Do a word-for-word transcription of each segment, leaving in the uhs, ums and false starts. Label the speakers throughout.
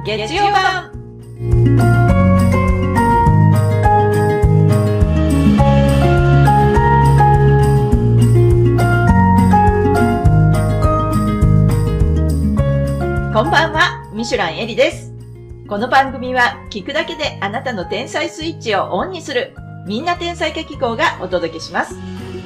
Speaker 1: 月曜版。こんばんは、ミシュランエリです。この番組は聞くだけであなたの天才スイッチをオンにするみんな天才化機構がお届けします。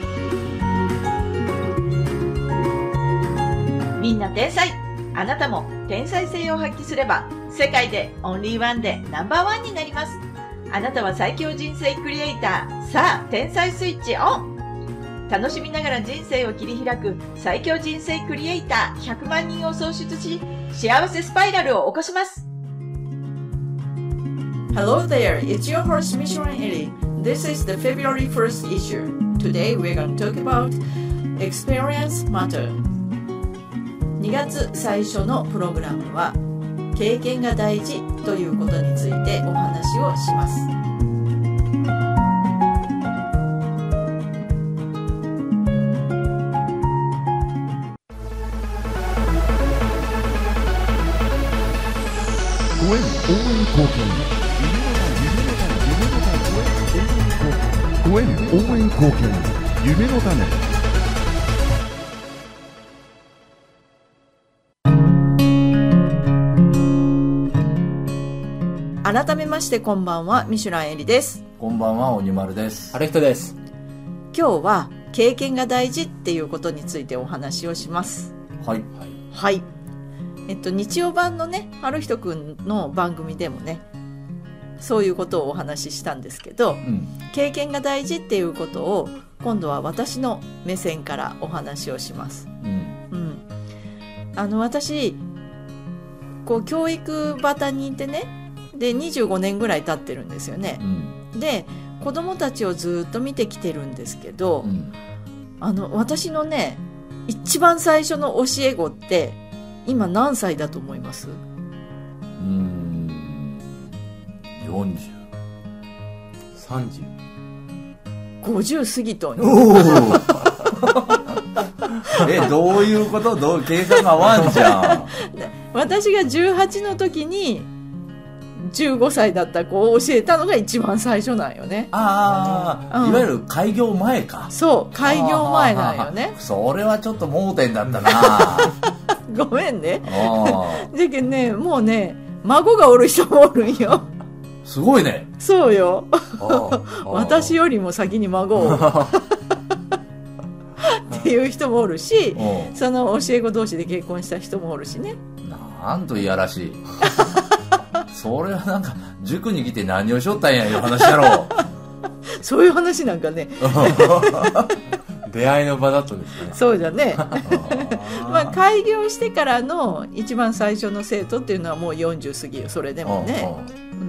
Speaker 1: みんな天才、あなたも天才性を発揮すれば世界でオンリーワンでナンバーワンになります。あなたは最強人生クリエイター。さあ天才スイッチオン。楽しみながら人生を切り開く最強人生クリエイターひゃくまんにんを創出し、幸せスパイラルを起こします。 Hello there, it's your host Mishran Eri. This is the February first issue. Today we're going to talk about Experience Matter. にがつ最初のプログラムは経験が大事ということについてお話をします。
Speaker 2: 応援貢献応援応援貢献夢の種。
Speaker 1: 改めましてこんばんは、ミシュランエリです。
Speaker 3: こんばんは、鬼丸です。
Speaker 4: あれ人です。
Speaker 1: 今日は経験が大事っていうことについてお話をします。
Speaker 3: はい、
Speaker 1: はい、えっと日曜版のね、ある人くんの番組でもね、そういうことをお話ししたんですけど、うん、経験が大事っていうことを今度は私の目線からお話をします。うんうん、あの私こう教育バタにいてね、でにじゅうごねんぐらい経ってるんですよね。うん、で子供たちをずっと見てきてるんですけど、うん、あの私のね一番最初の教え子って今何歳だと思います？
Speaker 3: うーん、よんじゅう、
Speaker 4: さんじゅう、
Speaker 1: ごじゅう過ぎとんよ。
Speaker 3: え、どういうこと？どう計算が合わんじゃん。
Speaker 1: 私がじゅうはちの時にじゅうごさいだった子を教えたのが一番最初なんよね。
Speaker 3: ああ、うん、いわゆる開業前か。
Speaker 1: そう、開業前なんよね。
Speaker 3: それはちょっと盲点だったな。
Speaker 1: ごめんね。じゃけんね、もうね、孫がおる人もおるんよ。
Speaker 3: すごいね。
Speaker 1: そうよ。私よりも先に孫をっていう人もおるし、その教え子同士で結婚した人もおるしね。
Speaker 3: なんといやらしい。それはなんか塾に来て何をしよったんやいう話だろう。
Speaker 1: そういう話なんかね。
Speaker 4: 出会いの場だったんですね。
Speaker 1: そうじゃね。まあ開業してからの一番最初の生徒っていうのはもうよんじゅう過ぎよ、それでもね。うん、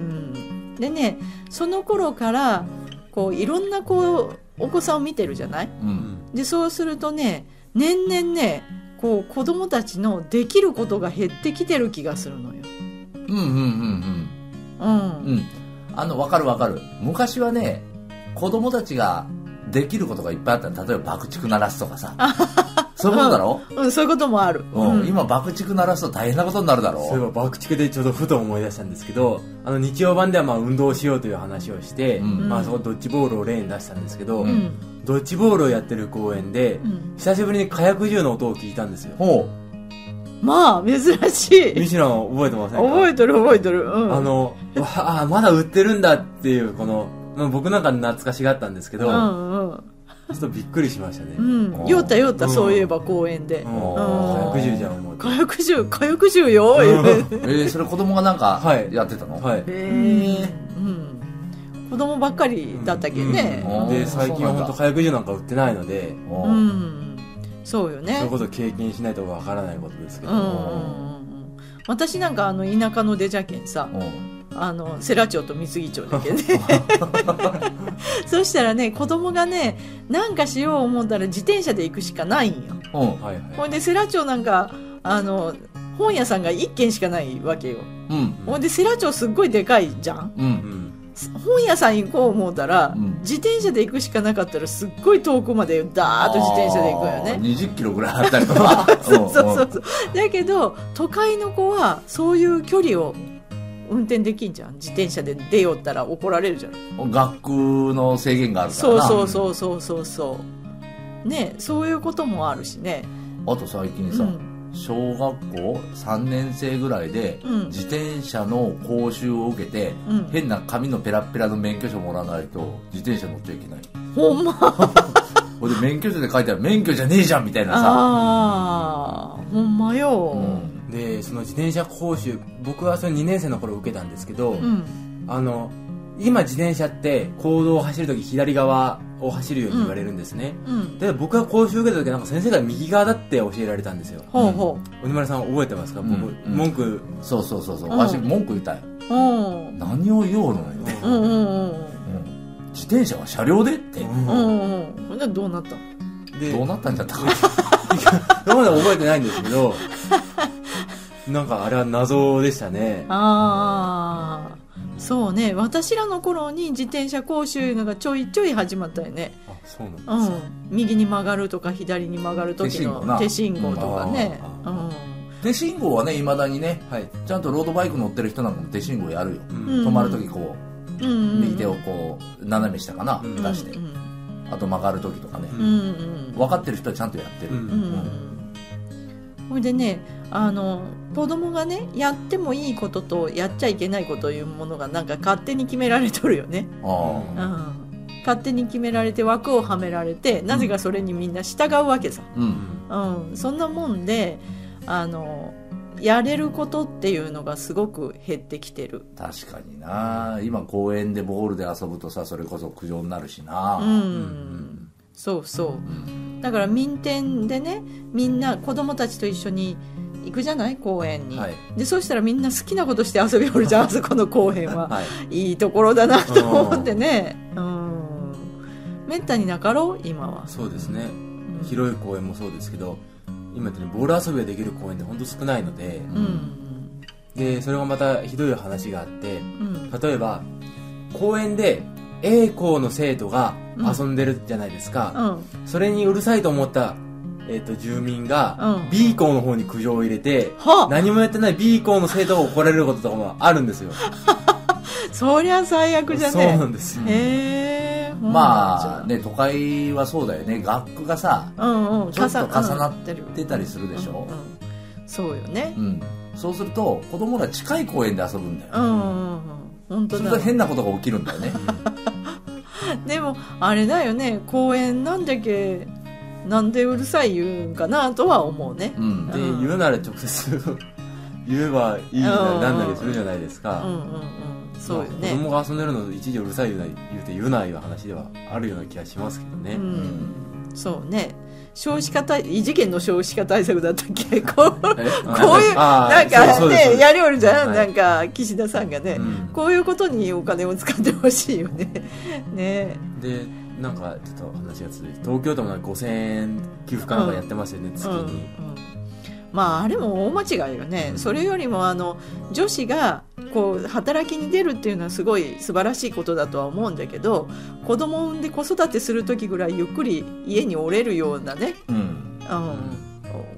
Speaker 1: でね、その頃からこういろんなこうお子さんを見てるじゃない。うん、でそうするとね、年々ね、こう子供たちのできることが減ってきてる気がするのよ。
Speaker 3: うんうんうんうんうん、うん、あの分かる分かる。昔はね、子供たちができることがいっぱいあったの。例えば爆竹鳴らすとかさ。そういうことだろ、
Speaker 1: うんうん、そういうこともある、
Speaker 3: うんうん、今爆竹鳴らすと大変なことになるだろう。
Speaker 4: そういえば爆竹でちょうどふと思い出したんですけど、あの日曜版ではまあ運動しようという話をして、うん、まあ、そこドッジボールを例に出したんですけど、うん、ドッジボールをやってる公園で、うん、久しぶりに火薬銃の音を聞いたんですよ。ほう、
Speaker 1: まあ珍しい。
Speaker 4: ミシュラン覚えてませんか？
Speaker 1: 覚えてる覚えてる、うん、
Speaker 4: あのわあまだ売ってるんだっていう、この僕なんか懐かしがったんですけど、うんうん、ちょっとびっくりしましたね。うん、
Speaker 1: 酔った酔った、そういえば公園で、うん、
Speaker 4: 火薬銃じゃん思う。
Speaker 1: 火薬銃火薬銃よ。え
Speaker 3: ー、それ子供がなんかやってたの？
Speaker 4: はい、
Speaker 1: へえ、うん、子供ばっかりだったっけね。
Speaker 4: うんうん、で最近は本当火薬銃なんか売ってないので、
Speaker 1: うん、そうよね。
Speaker 4: そういうことを経験しないとわからないことですけど、うんうんうん、
Speaker 1: 私なんかあの田舎の出じゃけんさ、あの世羅町と三木町だけね。そしたらね、子供がね、なんかしよう思ったら自転車で行くしかないんよ。うん、はいはい、ほんで世羅町なんかあの本屋さんがいっけんしかないわけよ。うん、ほんで世羅町すっごいでかいじゃん。うんうん、本屋さん行こう思ったら、うん、自転車で行くしかなかったらすっごい遠くまでダーッと自転車で行くよね。
Speaker 3: にじゅっキロぐらいあったりとか。
Speaker 1: そうそうそうそう。だけど都会の子はそういう距離を運転できんじゃん。自転車で出よったら怒られるじゃん。
Speaker 3: 学区の制限があるからな。
Speaker 1: そうそうそうそうそうね、そういうこともあるしね。
Speaker 3: あと最近さ、うん、小学校さんねん生ぐらいで、うん、自転車の講習を受けて、うん、変な紙のペラペラの免許証もらわないと自転車乗っちゃいけない。
Speaker 1: ほんま
Speaker 3: これで免許証で書いてある免許じゃねえじゃんみたいなさ。
Speaker 1: あーほんまよ、うん
Speaker 4: でその自転車講習、僕はそのにねん生の頃受けたんですけど、うん、あの今自転車って公道を走るとき左側を走るように言われるんですね、うんうん、で僕が講習受けたときなんか先生が右側だって教えられたんですよ。
Speaker 1: ほうほう。
Speaker 4: 鬼丸さん覚えてますか、うん、僕、うん、文句
Speaker 3: そうそうそうそう、私文句言ったよ、うん、何を言おうのって、うんうんうんうん、自転車は車両でって、うん
Speaker 1: うんうん、でどうなった
Speaker 3: でどうなったんじゃったか
Speaker 4: まだ覚えてないんですけどなんかあれは謎でしたね。
Speaker 1: ああ、そうね。私らの頃に自転車講習のがちょいちょい始まったよね。
Speaker 4: あ、そうなんですか、
Speaker 1: うん、右に曲がるとか左に曲がる時の手信号とかね、うん、
Speaker 3: 手信号はね、未だにね、はい、ちゃんとロードバイク乗ってる人なんかも手信号やるよ、うん、止まる時こう、うん、右手をこう斜め下かな、うん、出して、うん、あと曲がる時とかね、うん、分かってる人はちゃんとやってる、うんうんうん、
Speaker 1: ほいでね、あの子供がねやってもいいこととやっちゃいけないことというものがなんか勝手に決められとるよね。あ、うん、勝手に決められて枠をはめられて、なぜかそれにみんな従うわけさ、うんうん、そんなもんであのやれることっていうのがすごく減ってきてる。
Speaker 3: 確かにな、今公園でボールで遊ぶとさ、それこそ苦情になるしな、うんうん、
Speaker 1: そうそう、だから民店でね、みんな子供たちと一緒に行くじゃない、公園に、はい、でそうしたらみんな好きなことして遊びおるじゃんあそこの公園は、はい、いいところだなと思ってね、うん、めったになかろう今は。
Speaker 4: そうですね、うん、広い公園もそうですけど、今ってねボール遊びができる公園って本当少ないので、うん、でそれがまたひどい話があって、うん、例えば公園で A 校の生徒が遊んでるじゃないですか、うん、それにうるさいと思ったえー、と住民が B 校の方に苦情を入れて、うん、何もやってない B 校の生徒が怒られることとかもあるんですよ
Speaker 1: そりゃ最悪じゃね。
Speaker 4: そうなんですよ。
Speaker 1: へー、
Speaker 3: まあね、都会はそうだよね、学区がさ、うんうん、ちょっと重なってたりするでしょ、うんうん、
Speaker 1: そうよね、うん、
Speaker 3: そうすると子供ら近い公園で遊ぶんだよ、うんうんうん、
Speaker 1: 本当だ。
Speaker 3: そうすると変なことが起きるんだよね
Speaker 1: でもあれだよね、公園なんだっけ、なんでうるさい言うんかなとは思うね、うん、
Speaker 4: で言うなら直接言えばいいな、なんなりするじゃないですか、うんうんうん、そうよね、まあ、子供が遊んでるのを一時うるさい言うな言うて言うないう話ではあるような気がしますけどね、うんうん、
Speaker 1: そうね。少子化対異次元の少子化対策だったっけこう、こういうなんかねやりおるじゃん、はい、なんか岸田さんがね、うん、こういうことにお金を使ってほしいよねね。
Speaker 4: でなんかちょっと話が続いて、東京都もごせんえん給付かなんかやってますよね、うん、月に、うんうん、
Speaker 1: まああれも大間違いよね、うん、それよりもあの女子がこう働きに出るっていうのはすごい素晴らしいことだとは思うんだけど、子供を産んで子育てする時ぐらいゆっくり家におれるようなね、うんうん、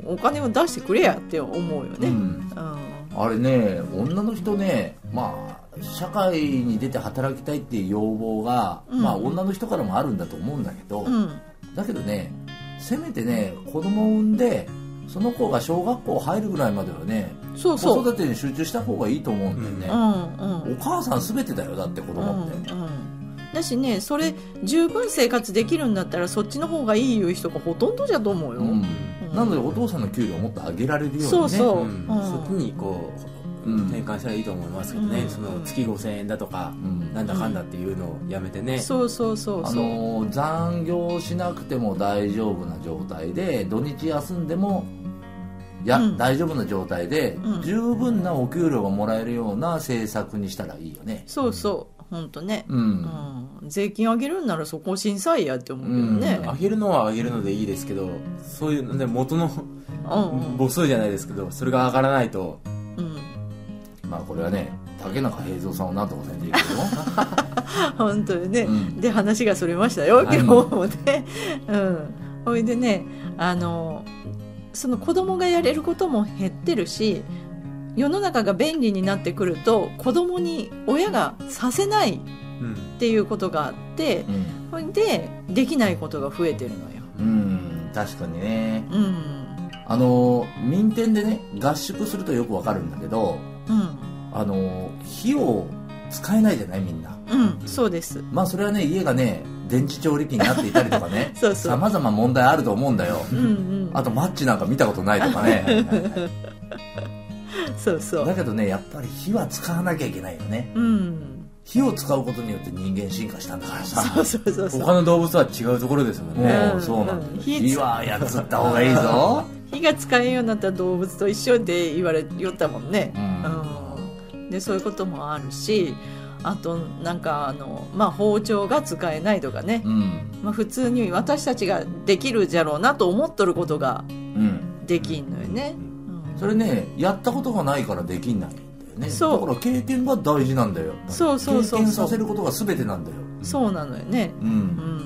Speaker 1: お金を出してくれやって思うよね、うんうん、
Speaker 3: あれね、女の人ね、まあ社会に出て働きたいっていう要望が、うん、まあ女の人からもあるんだと思うんだけど、うん、だけどね、せめてね子供を産んでその子が小学校入るぐらいまではね、そうそう子育てに集中した方がいいと思うんだよね、うんうん、お母さん全てだよ、だって子供って、うんうん、
Speaker 1: だしね、それ十分生活できるんだったらそっちの方がいいいう人がほとんどじゃと思うよ、うんうん、
Speaker 3: なのでお父さんの給料をもっと上げられるようにね、
Speaker 1: そうそう、うん、
Speaker 4: そっちにこう転換したらいいと思いますけどね、うん、その月ごせんえんだとか、うん、なんだかんだっていうのをやめてね、うん、
Speaker 1: そうそうそうそう、
Speaker 3: あの残業しなくても大丈夫な状態で土日休んでもいや、うん、大丈夫な状態で、うん、十分なお給料がもらえるような政策にしたらいいよね。
Speaker 1: そうそう本当ね、うんうん、税金上げるんならそこを審査員やって思うけどね、
Speaker 4: うん、上げるのは上げるのでいいですけど、そういう、ね、元の母数じゃないですけどそれが上がらないと、うん
Speaker 3: まあこれはね、竹中平蔵さんをなんとかせんでいいけど
Speaker 1: 本当にね、うん、で話がそれましたよ、今日もね、うん、ほいでね、あのその子供がやれることも減ってるし、 世の中が便利になってくると子供に親がさせないっていうことがあって、うん、でできないことが増えてるのよ。
Speaker 3: うん、確かにね、
Speaker 1: うん、
Speaker 3: あの民店でね合宿するとよくわかるんだけど、
Speaker 1: うん、
Speaker 3: あの火を使えないじゃないみんな。
Speaker 1: うん、そうです。
Speaker 3: まあそれはね家がね電池調理器になっていたりとかね
Speaker 1: そうそう、
Speaker 3: 様々問題あると思うんだよ、
Speaker 1: うんうん、
Speaker 3: あとマッチなんか見たことないとかね
Speaker 1: そうそう。
Speaker 3: だけどねやっぱり火は使わなきゃいけないよね、
Speaker 1: うん、
Speaker 3: 火を使うことによって人間進化したんだからさ。
Speaker 1: そうそうそうそう、
Speaker 4: 他の動物は違うところですもんね、
Speaker 3: うん、そうなんだよ、火はやつった方がいいぞ
Speaker 1: 火が使えんようになったら動物と一緒で言われよったもんね、
Speaker 3: うん
Speaker 1: うん、でそういうこともあるし、あとなんかあの、まあ、包丁が使えないとかね、
Speaker 3: うん
Speaker 1: まあ、普通に私たちができるじゃろうなと思っとることができんのよね、
Speaker 3: うんうん、それねやったことがないからできんないんだよね。
Speaker 1: そう
Speaker 3: だから経験が大事なんだよ。
Speaker 1: そうそうそうそう、
Speaker 3: 経験させることが全てなんだよ。
Speaker 1: そうなのよね、
Speaker 3: うんうん、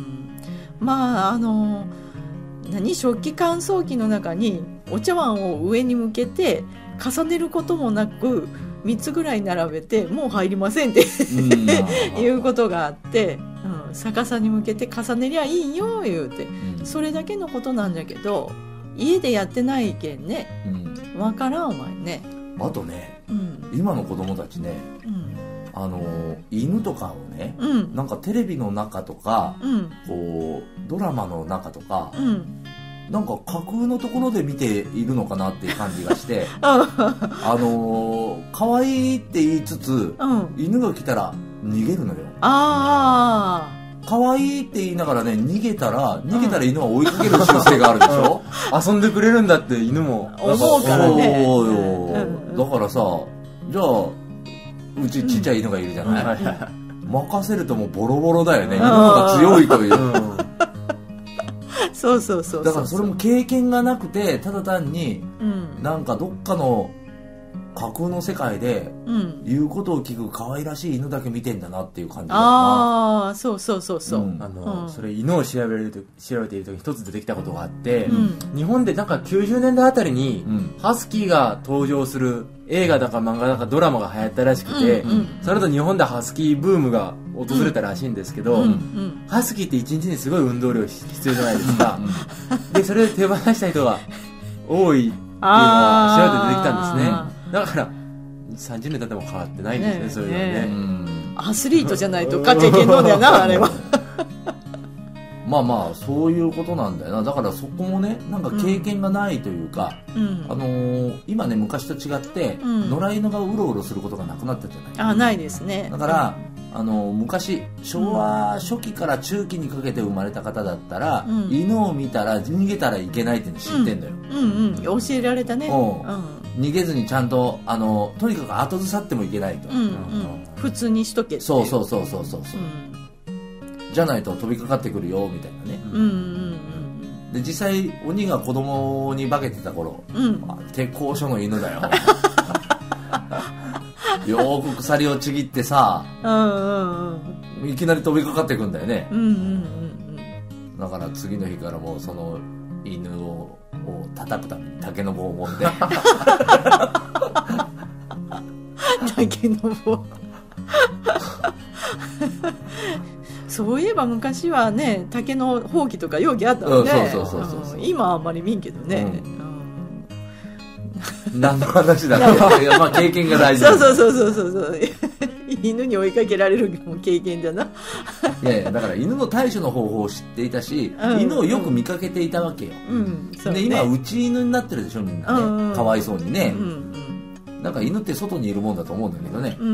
Speaker 1: まああの何食器乾燥機の中にお茶碗を上に向けて重ねることもなくみっつぐらい並べてもう入りませんっていうことがあって、うん、逆さに向けて重ねりゃいいよ言うて、うん、それだけのことなんだけど家でやってないけんね、うん、分からんお前ね。
Speaker 3: あとね、
Speaker 1: うん、
Speaker 3: 今の子供たちね、うん、あの犬とかをね、うん、なんかテレビの中とか、うん、こうドラマの中とか、うん、なんか架空のところで見ているのかなっていう感じがしてあのー、可愛いって言いつつ、うん、犬が来たら逃げるのよ。
Speaker 1: ああ
Speaker 3: 可愛いって言いながらね逃げたら逃げたら犬は追いかける習性があるでしょ、
Speaker 4: うん、遊んでくれるんだって犬も
Speaker 1: 思うからね。
Speaker 3: そうよ、うん、だからさじゃあうちちっちゃい犬がいるじゃない、うん、任せるともうボロボロだよね、犬の方が強いという、うん、
Speaker 1: そうそうそうそう、
Speaker 3: だからそれも経験がなくてただ単に、うん、なんかどっかの架空の世界で言うことを聞く可愛らしい犬だけ見てんだなっていう感じだな。
Speaker 1: ああそうそうそうそう、うん、
Speaker 4: あの、うん、それ犬を調べると調べている時に一つ出てきたことがあって、うん、日本でなんかきゅうじゅうねんだいあたりに、うん、ハスキーが登場する映画だか漫画だかドラマが流行ったらしくて、うんうん、その後日本でハスキーブームが訪れたらしいんですけど、うんうん、ハスキーって一日にすごい運動量必要じゃないですかでそれで手放した人が多いっていうのは調べて出てきたんですね。だからさんじゅうねん経っても変わってないんですね、ね、そういうのはね、うん、
Speaker 1: アスリートじゃないと勝っちゃいけんのだよなあれは
Speaker 3: まあまあそういうことなんだよな。だからそこもねなんか経験がないというか、うん、あのー、今ね昔と違って、うん、野良犬がうろうろすることがなくなったじゃない。
Speaker 1: あないですね。
Speaker 3: だから、うん、あのー、昔昭和初期から中期にかけて生まれた方だったら、うん、犬を見たら逃げたらいけないって知ってんだよ、
Speaker 1: うんうんうん、教えられたね、
Speaker 3: うん、逃げずにちゃんとあのとにかく後ずさってもいけないと、
Speaker 1: うんうんうん、普通にしとけって
Speaker 3: そうそうそうそうそうそう、うんじゃないと飛びかかってくるよみたいなね、うんうんうん、で実際鬼が子供に化けてた頃、うん、鉄工所の犬だよよーく鎖をちぎってさ、うんうんうん、いきなり飛びかかってくんだよね、うんうんうん、だから次の日からもうその犬をを叩くために竹の棒を持って
Speaker 1: 竹の棒そういえば昔はね竹のほうきとか容器あったので、今はあんまり見んけどね、
Speaker 3: うんうん、何の話だろういや、まあ、経験が大事
Speaker 1: そうそうそうそうそうそう犬に追いかけられるのも経験だな。
Speaker 3: いやいやだから犬の対処の方法を知っていたし、うん、犬をよく見かけていたわけよ、うんそうね、で今内犬になってるでしょみんなね、うんうん、かわいそうにね、うんうん、なんか犬って外にいるもんだと思うんだけどね、
Speaker 1: うんうん、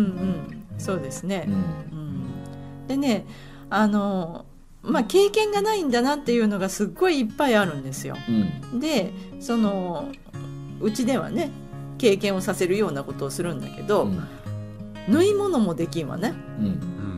Speaker 1: そうですね、うんうん、でねあのまあ、経験がないんだなっていうのがすっごいいっぱいあるんですよ、うん、でそのうちではね経験をさせるようなことをするんだけど、うん、縫い物もできんわね、うん、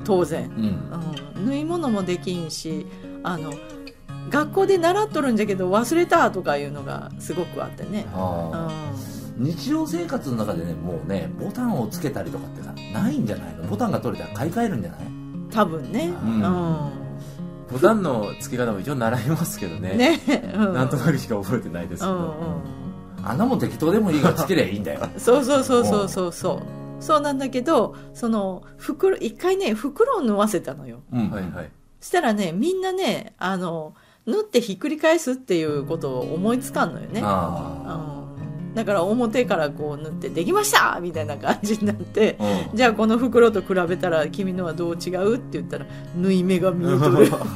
Speaker 1: 当然、うんうん、縫い物もできんしあの学校で習っとるんじゃけど忘れたとかいうのがすごくあってね、あ、
Speaker 3: うん、日常生活の中でねもうねボタンをつけたりとかってさないんじゃないの。ボタンが取れたら買い替えるんじゃない
Speaker 1: 多分ね、うんうん、
Speaker 4: ボタンの付け方も一応習いますけどね、ね、うん、なんとなくしか覚えてないですけど、うんうん、
Speaker 3: あんなもん適当でもいいからつけりゃいいんだよ
Speaker 1: そうそうそうそうそうそうそうなんだけど、その袋一回ね袋を縫わせたのよ、
Speaker 3: うんはいはい、
Speaker 1: したらねみんなねあの縫ってひっくり返すっていうことを思いつかんのよね。あ、うん、だから表からこう縫ってできましたみたいな感じになって、うん、じゃあこの袋と比べたら君のはどう違うって言ったら縫い目が見えとるこ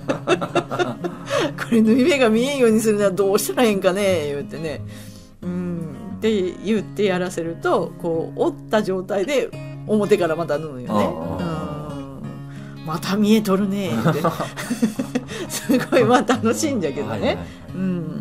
Speaker 1: れ縫い目が見えんようにするにはどうしたらええんかね言ってね、うんって言ってやらせるとこう折った状態で表からまた縫うよね。うん、また見えとるねってすごいまあ楽しいんだけどね、はいはいはい、うん、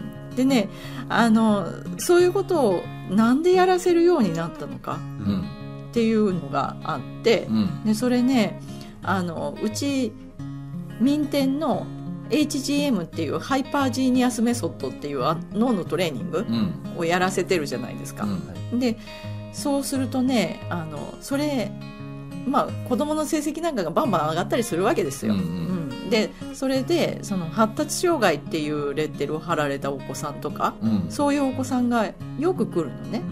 Speaker 1: でねあのそういうことをなんでやらせるようになったのかっていうのがあって、うん、でそれねあのうち民展の エイチジーエム っていうハイパージーニアスメソッドっていう脳のトレーニングをやらせてるじゃないですか、うん、でそうするとねあのそれまあ子供の成績なんかがバンバン上がったりするわけですよ、うんうんうん、でそれでその発達障害っていうレッテルを貼られたお子さんとか、うん、そういうお子さんがよく来るのね、うん、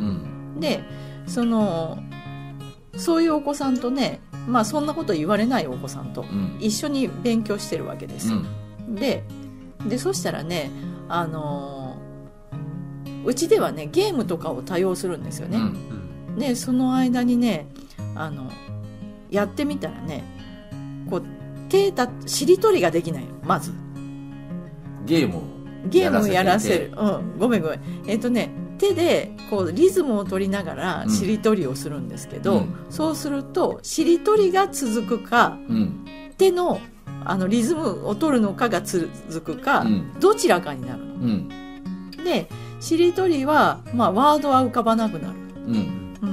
Speaker 1: でそのそういうお子さんとねまあそんなこと言われないお子さんと一緒に勉強してるわけですよ、うん、で, でそしたらねあのうちではねゲームとかを多用するんですよね、うん、でその間にねあのやってみたらねこう手たしりとりができないのまず
Speaker 3: ゲームを
Speaker 1: ゲームをやらせる、うん、ごめんごめんえっとね手でこうリズムを取りながらしりとりをするんですけど、うん、そうするとしりとりが続くか、うん、手のあのリズムを取るのかが続くか、うん、どちらかになるの、うん、でしりとりは、まあ、ワードは浮かばなくなる、うんうん、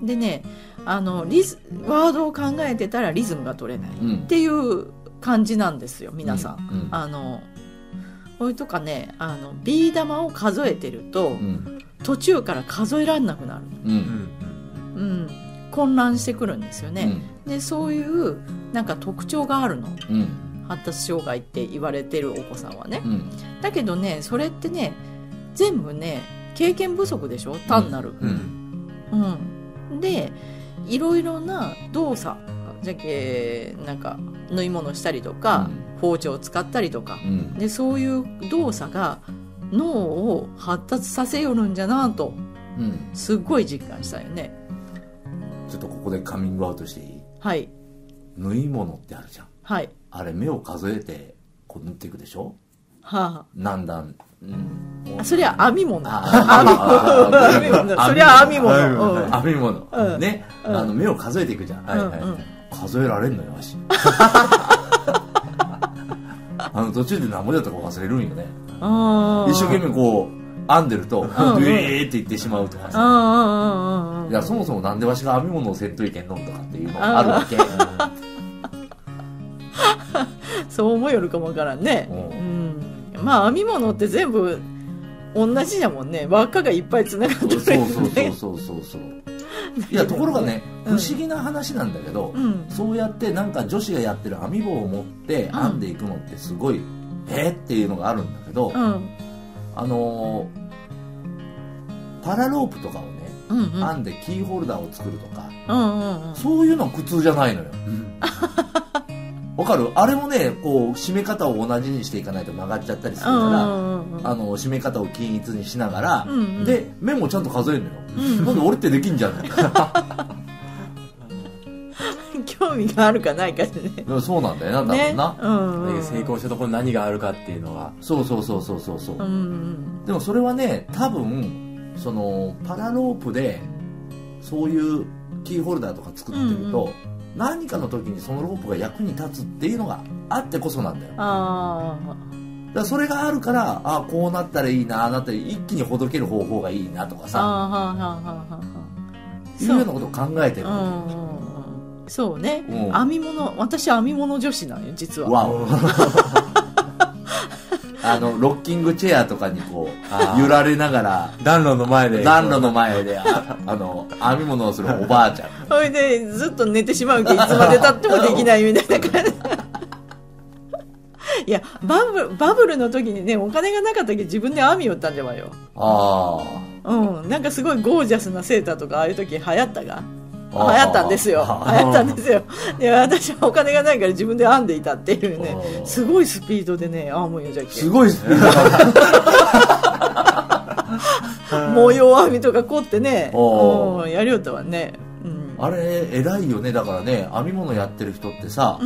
Speaker 1: でねあのリズワードを考えてたらリズムが取れないっていう感じなんですよ皆さん、うんうん、あのこれとかねあのビー玉を数えてると、うん、途中から数えられなくなる、うんうん、混乱してくるんですよね、うん、でそういうなんか特徴があるの、うん、発達障害って言われてるお子さんはね、うん、だけどねそれってね全部ね経験不足でしょ単なる、うんうんうん、でいろいろな動作じゃけなんか縫い物したりとか、うん、包丁を使ったりとか、うん、でそういう動作が脳を発達させよるんじゃなと、うん、すっごい実感したよね。
Speaker 3: ちょっとここでカミングアウトしていい？
Speaker 1: はい。
Speaker 3: 縫い物ってあるじゃん。
Speaker 1: はい。
Speaker 3: あれ目を数えてこう縫っていくでしょ？
Speaker 1: はあ。
Speaker 3: 何段、うん、
Speaker 1: あそれは編み物。編み物。それは編み物。
Speaker 3: 編み物。うん、ね、うん、あの目を数えていくじゃん。はいはい。うんうん、数えられんのよ足。あの途中で何文字だったか忘れるんよね。あ一生懸命こう編んでると、うん、うえーって言ってしまうとかさ。いやそもそもなんでわしが編み物をせんといけんのとかっていうのがあるわけ。
Speaker 1: そう思いよるかもわからんね。うん、まあ編み物って全部同じやもんね。輪っかがいっぱいつながってる、ね。
Speaker 3: そうそうそうそうそうそう。いやところがね、不思議な話なんだけど、うん、そうやってなんか女子がやってる編み棒を持って編んでいくのってすごい、うん、えー、っていうのがあるんだけど、うん、あのー、パラロープとかをね、うんうん、編んでキーホルダーを作るとか、うんうんうん、そういうのは苦痛じゃないのよ。わかる？あれもねこう締め方を同じにしていかないと曲がっちゃったりするから、うんうんうん、あの締め方を均一にしながら、うんうん、で目もちゃんと数えるのよ、うんうん、なんで俺ってできんじゃん
Speaker 1: 興味があるかないかでね。
Speaker 3: そうなんだよな、多分な、
Speaker 4: ねうんうん、成功したところに何があるかっていうのは
Speaker 3: そうそうそうそうそうそう、うんうん、でもそれはね多分そのパラロープでそういうキーホルダーとか作ってると、うんうん何かの時にそのロープが役に立つっていうのがあってこそなんだよ。あだからそれがあるからあこうなったらいいなあなったら一気にほどける方法がいいなとかさあははははいうようなことを考えてるわ
Speaker 1: け。そうね、うん、編み物私編み物女子なんよ実は。わお
Speaker 3: あのロッキングチェアとかにこう揺られながら
Speaker 4: 暖炉の前で
Speaker 3: 暖炉の前で あ, あの編み物をするおばあちゃん
Speaker 1: それでずっと寝てしまうけどいつまで経ってもできないみたいな感じいやバブル、バブルの時にね、お金がなかったけど自分で編みよったんじゃわよ。
Speaker 3: あ
Speaker 1: あ、うん、なんかすごいゴージャスなセーターとかああいう時流行ったが流行ったんですよ。流行ったんですよ。で、私はお金がないから自分で編んでいたっていうね、すごいスピードでね編むよじゃけ。
Speaker 3: すごいスピー
Speaker 1: ド。模様編みとか凝ってね、うん、やりよったわね。うん、
Speaker 3: あれ偉いよね。だからね、編み物やってる人ってさ、うん、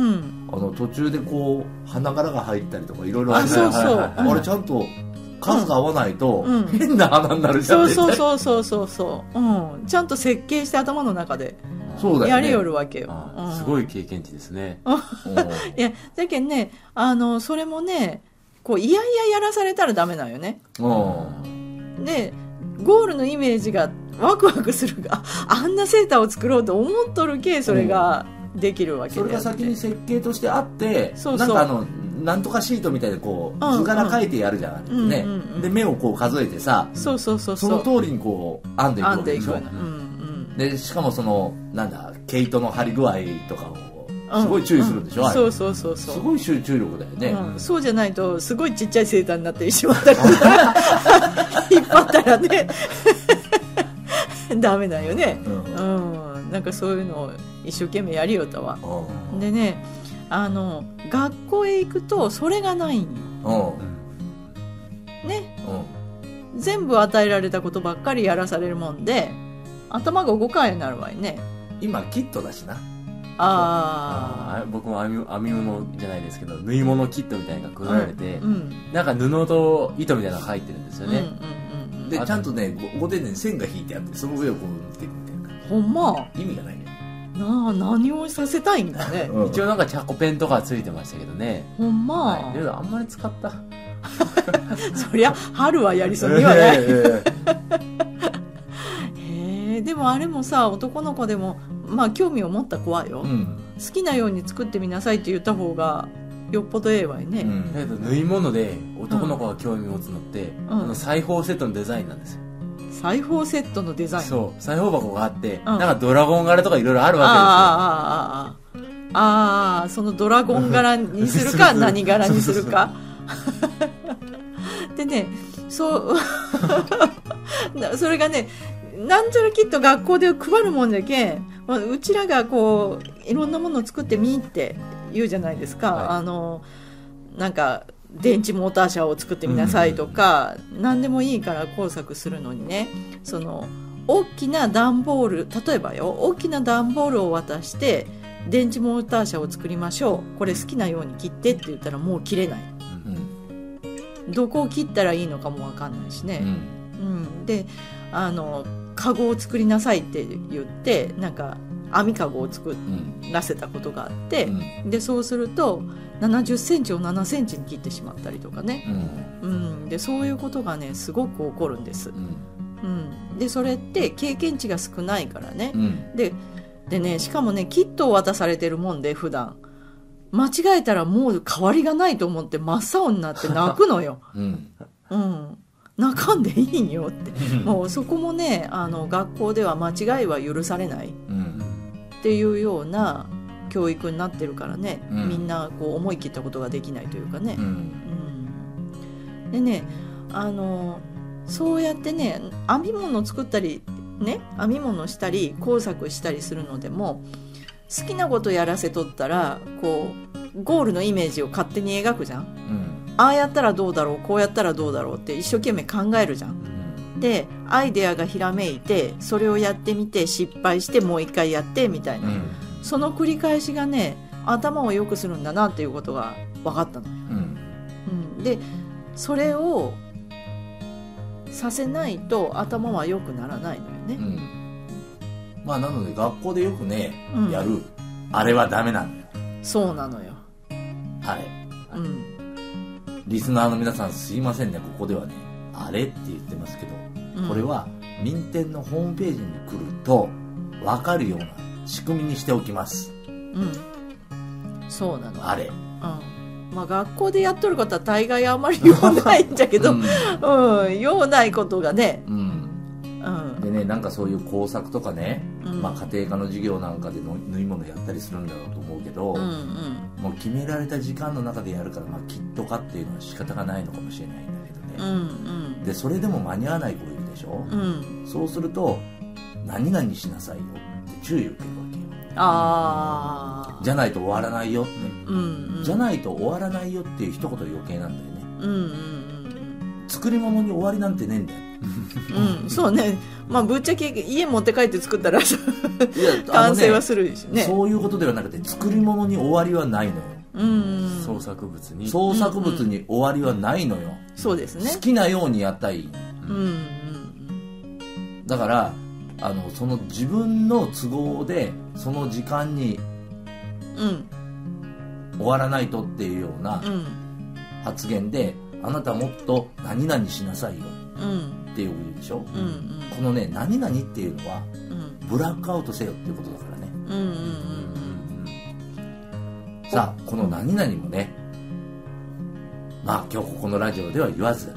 Speaker 3: あの途中でこう花柄が入ったりとかいろいろあるじゃないですか。あれちゃんと数が合わないと変な花になるじゃん、
Speaker 1: うん、そうそうそうそうそう、うん、ちゃんと設計して頭の中でやりよるわけよ。
Speaker 4: そうだよね。うん、すごい経験値ですね。
Speaker 1: いやだけどね、あのそれもね、こういやいややらされたらダメなんよね。でゴールのイメージがワクワクするが、あんなセーターを作ろうと思っとるけ、それができるわけで、
Speaker 3: それが先に設計としてあって、そうそう、なんかあのなんとかシートみたいでこう図柄描いてやるじゃないですね。で目をこう数えてさ、
Speaker 1: そうそうそう
Speaker 3: そう、その通りにこう編んでいくわけでしょ。うんうん、でしかもそのなんだ毛糸の張り具合とかをすごい注意するんでしょ、うんうん、
Speaker 1: そうそうそうそう、
Speaker 3: すごい集中力だよね、
Speaker 1: うん、そうじゃないとすごいちっちゃいセーターになってしまったから引っ張ったらねダメだよね、うんうん、なんかそういうのを一生懸命やりよったわ。でね、あの学校へ行くとそれがないんよ、ね、うん、全部与えられたことばっかりやらされるもんで頭が動かんようになるわよね。
Speaker 3: 今キットだしな。
Speaker 1: あ
Speaker 4: あ、僕も編み、編み物じゃないですけど縫い物キットみたいなのが配られて、うんうん、なんか布と糸みたいなのが入ってるんですよね、うん
Speaker 3: うんうん、でちゃんとねご丁寧に線が引いてあってその上をこう塗っていくみたいな。
Speaker 1: ほんま
Speaker 3: 意味がないね。
Speaker 1: なあ、何をさせたいんだね、
Speaker 4: うん、一応なんかチャコペンとかついてましたけどね。
Speaker 1: ほんま、
Speaker 4: はい、あんまり使った
Speaker 1: そりゃ春はやりそうにはない、えー、でもあれもさ、男の子でもまあ興味を持った子はよ、うん、好きなように作ってみなさいって言った方がよっぽどええわいね、うん、
Speaker 4: だけど縫い物で男の子が興味持つのって、うん、あの裁縫セットのデザインなんですよ。
Speaker 1: 裁縫セットのデザイン。
Speaker 4: そう、裁縫箱があって、うん、なんかドラゴン柄とかいろいろあるわけですよ。
Speaker 1: ああああ、そのドラゴン柄にするか何柄にするかでね、そうそれがね、なんちゃらきっと学校で配るもんじゃけん、まあ、うちらがこういろんなものを作ってみって言うじゃないですか、はい、あのなんか電池モーター車を作ってみなさいとか、うん、何でもいいから工作するのにね、その大きな段ボール、例えばよ、大きな段ボールを渡して電池モーター車を作りましょう、これ好きなように切ってって言ったらもう切れない、うん、どこを切ったらいいのかも分かんないしね、うんうん、であのカゴを作りなさいって言ってなんか網カゴを作らせたことがあって、うん、でそうするとななじゅっセンチをななセンチに切ってしまったりとかね、うんうん、でそういうことがねすごく起こるんです、うんうん、でそれって経験値が少ないからね、うん、で, でねしかもねキットを渡されてるもんで普段間違えたらもう代わりがないと思って真っ青になって泣くのよ、うんうん、泣かんでいいんよってもうそこもねあの学校では間違いは許されない、うんっていうような教育になってるからね、うん、みんなこう思い切ったことができないというかね、うんうん、でねあのそうやってね編み物を作ったりね編み物したり工作したりするのでも好きなことやらせとったらこうゴールのイメージを勝手に描くじゃん、うん、ああやったらどうだろうこうやったらどうだろうって一生懸命考えるじゃん。でアイデアがひらめいてそれをやってみて失敗してもう一回やってみたいな、うん、その繰り返しがね頭を良くするんだなっていうことが分かったのよ、うんうん、でそれをさせないと頭は良くならないのよね、うん、
Speaker 3: まあなので学校でよくね、うん、やるあれはダメなんだよ。
Speaker 1: そうなのよ
Speaker 3: あれ、うん、リスナーの皆さんすいませんねここではねあれって言ってますけどこれは民展のホームページに来ると分かるような仕組みにしておきます。うん、そうなの。あれ、うんまあ、学校でやっとることは大概あんまり用ないんじゃけど、うんうん、用ないことがね、うんうん、でね、なんかそういう工作とかね、
Speaker 1: うん、
Speaker 3: まあ、家庭科の授業なんかでの縫い物やったりするんだろうと思うけど、うんうん、もう決められた時間の中でやるから、まあ、きっとかっていうのは仕方がないのかもしれないんだけどね、うんうん、でそれでも間に合わない子いるでしょ、うん、そうすると何々しなさいよって注意を受けるわけよ。あじゃないと終わらないよって、うんうん、じゃないと終わらないよっていう一言余計なんだよね、うんうんうん、作り物に終わりなんてねえんだよ
Speaker 1: うん、そうね、まあ、ぶっちゃけ家持って帰って作ったら完成はするしね。
Speaker 3: そういうことではなくて作り物に終わりはないのよ、
Speaker 4: うん、創作物に
Speaker 3: 創作物に終わりはないのよ、
Speaker 1: うんうん、そうですね。
Speaker 3: 好きなようにやったらいい、うんうん、だからあのその自分の都合でその時間に、うん、終わらないとっていうような発言で、あなたもっと何々しなさいよ、うんっていうでしょ、うんうん、このね何々っていうのは、うん、ブラックアウトせよっていうことだからね、うんうんうんうん、さあこの何々もね、まあ今日ここのラジオでは言わず、うん、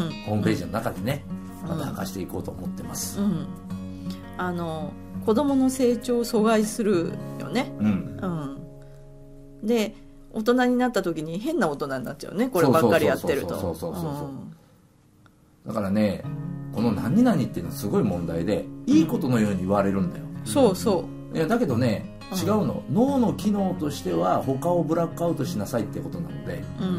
Speaker 3: ホームページの中でね、また明かしていこうと思ってます、うんうん、
Speaker 1: あの子供の成長を阻害するよね、うんうん、で大人になった時に変な大人になっちゃうね、こればっかりやってると。
Speaker 3: だからね、この何々っていうのはすごい問題で、いいことのように言われるんだよ、
Speaker 1: うん、そうそう。
Speaker 3: いやだけどね、違うの、うん、脳の機能としては他をブラックアウトしなさいってことなので、うんうん、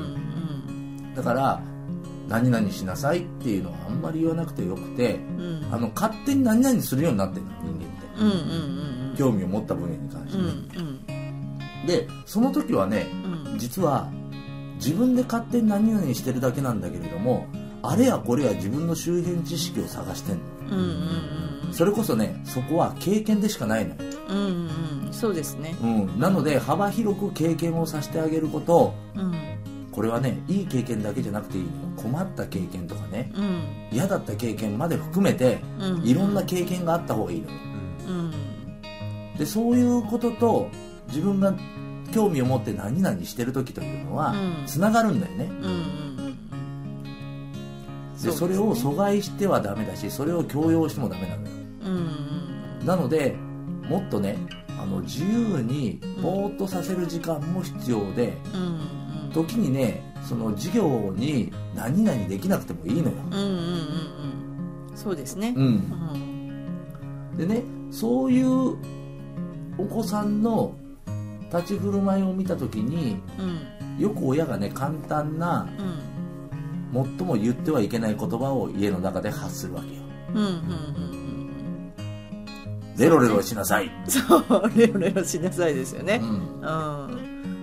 Speaker 3: だから何々しなさいっていうのはあんまり言わなくてよくて、うん、あの勝手に何々するようになってるの、人間って、うんうんうん、興味を持った分野に関してね、うんうん、でその時はね、うん、実は自分で勝手に何々してるだけなんだけれども、あれやこれや自分の周辺知識を探してんの、うんうんうん、それこそね、そこは経験でしかないのよ、うんうん
Speaker 1: うん、そうですね、
Speaker 3: うん、なので幅広く経験をさせてあげること、うん、これはね、いい経験だけじゃなくていいのよ、困った経験とかね、うん、嫌だった経験まで含めて、うん、いろんな経験があった方がいいのよ、うん、でそういうことと自分が興味を持って何々してる時というのはつながるんだよね、うんうんでそれを阻害してはダメだし、それを強要してもダメなのよ、うんうん、なのでもっとね、あの自由にぼーっとさせる時間も必要で、うんうん、時にね、その授業に何々できなくてもいいのよ、うんうんうんうん、
Speaker 1: そうですね、
Speaker 3: うんうん、でね、そういうお子さんの立ち振る舞いを見た時に、うん、よく親がね、簡単な、うん最も言ってはいけない言葉を家の中で発するわけよ、うんうんうんうん、レロレロしなさい、
Speaker 1: そう、レロレロしなさいですよね、うん、うん、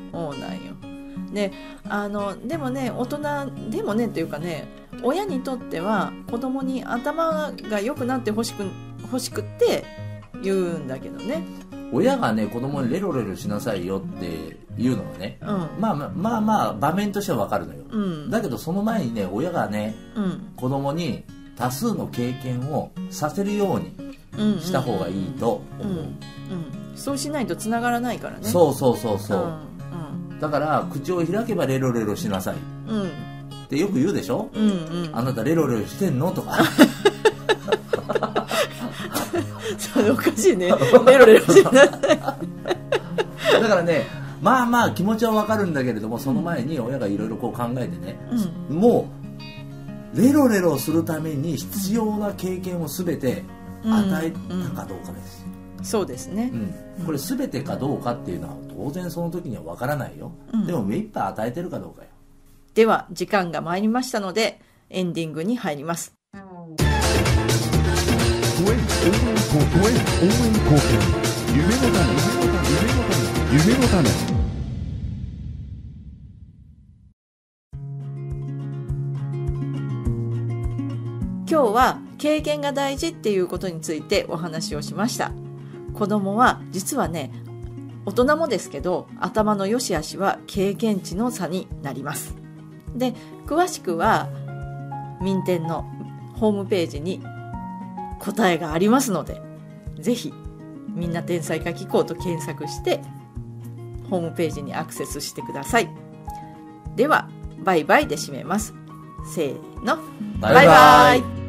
Speaker 1: そうなんよ。で、あのでもね、大人でもねというかね、親にとっては子供に頭が良くなってほしく欲しくって言うんだけどね、
Speaker 3: 親がね、子供にレロレロしなさいよっていうのはね、うん、まあまあまあまあ場面としては分かるのよ、うん、だけどその前にね、親がね、うん、子供に多数の経験をさせるようにした方がいいと思う、うんうんうん、
Speaker 1: そうしないとつながらないからね。
Speaker 3: そうそうそうそう、うんうん、だから口を開けばレロレロしなさい、うん、ってよく言うでしょ、うんうん、あなたレロレロしてんのとか
Speaker 1: それおかしいね、レロレロしなさいだ
Speaker 3: からね、まあまあ気持ちはわかるんだけれども、その前に親がいろいろこう考えてね、うん、もうレロレロするために必要な経験を全て与えたかどうかです、
Speaker 1: うんうん、そうですね、
Speaker 3: うん、これ全てかどうかっていうのは当然その時にはわからないよ、うん、でも目いっぱい与えてるかどうかよ。
Speaker 1: では時間が参りましたのでエンディングに入ります。
Speaker 2: 応援貢献、夢の種、夢の種。
Speaker 1: 今日は経験が大事っていうことについてお話をしました。子供は実はね、大人もですけど頭の良し悪しは経験値の差になります。で、詳しくは民展のホームページに答えがありますので、ぜひみんな天才化機構と検索してホームページにアクセスしてください。ではバイバイで締めます。せーの、バイバイ。